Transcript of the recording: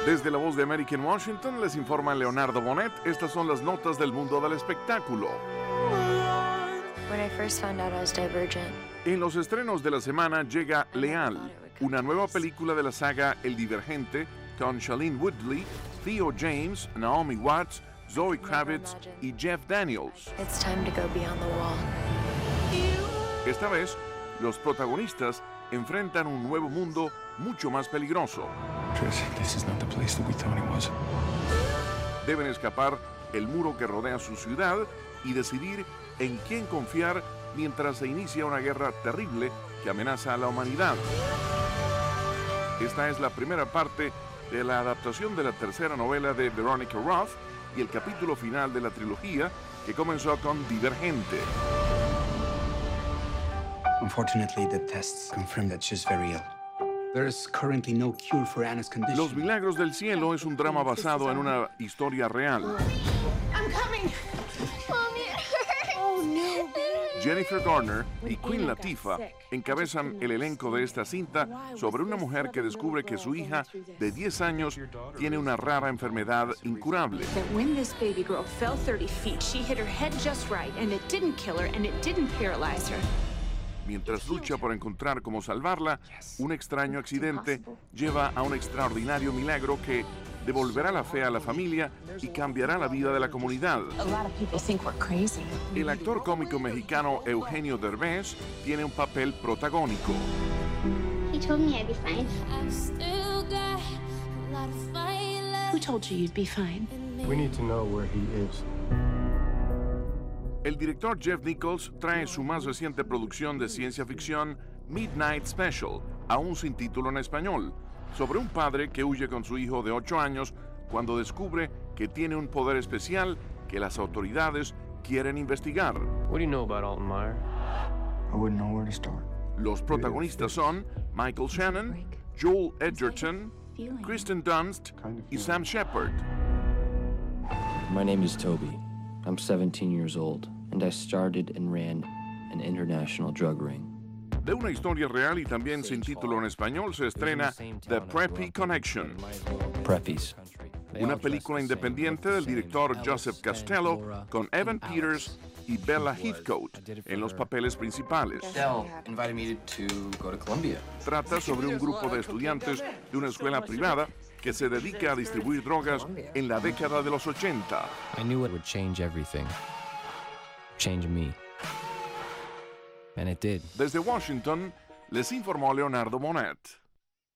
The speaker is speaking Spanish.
Desde la voz de American Washington les informa Leonardo Bonet. Estas son las notas del mundo del espectáculo. When I first found out I was divergent. En los estrenos de la semana llega Leal, una nueva película de la saga El Divergente con Shailene Woodley, Theo James, Naomi Watts, Zoe Kravitz y Jeff Daniels. It's time to go beyond the wall. Esta vez, los protagonistas enfrentan un nuevo mundo mucho más peligroso. Trish, this is not the place that we thought it was. Deben escapar el muro que rodea su ciudad y decidir en quién confiar mientras se inicia una guerra terrible que amenaza a la humanidad. Esta es la primera parte de la adaptación de la tercera novela de Veronica Roth y el capítulo final de la trilogía que comenzó con Divergente. Unfortunately, the tests confirm that she's very ill. There is currently no cure for Anna's condition. Los Milagros del Cielo es un drama basado en una historia real. I'm coming. Mommy, it hurts. Oh, no, baby. Jennifer Garner y Queen Latifah encabezan el elenco de esta cinta sobre una mujer que descubre que su hija de 10 años tiene una rara enfermedad incurable. That when this baby girl fell 30 feet, she hit her head just right, and it didn't kill her, and it didn't paralyze her. Mientras lucha por encontrar cómo salvarla, un extraño accidente lleva a un extraordinario milagro que devolverá la fe a la familia y cambiará la vida de la comunidad. A lot of people think we're crazy. El actor cómico mexicano Eugenio Derbez tiene un papel protagónico. He told me I'd be fine. Who told you you'd be fine? We need to know where he is. El director Jeff Nichols trae su más reciente producción de ciencia ficción, Midnight Special, aún sin título en español, sobre un padre que huye con su hijo de 8 años cuando descubre que tiene un poder especial que las autoridades quieren investigar. What do you know about Alton Meyer? I wouldn't know where to start. Los protagonistas son Michael Shannon, Joel Edgerton, Kristen Dunst y Sam Shepard. My name is Toby. I'm 17 years old, and I started and ran an international drug ring. De una historia real y también sin título en español se estrena The Preppy Connection, Preppies. una película independiente del director Joseph Costello con Evan Peters y Bella Heathcote en los papeles principales. Dell invited me to go to Columbia. Trata sobre un grupo de estudiantes de una escuela privada que se dedica a distribuir drogas en la década de los 80. I knew it would change everything. Change me. And it did. Desde Washington, les informó Leonardo Bonet.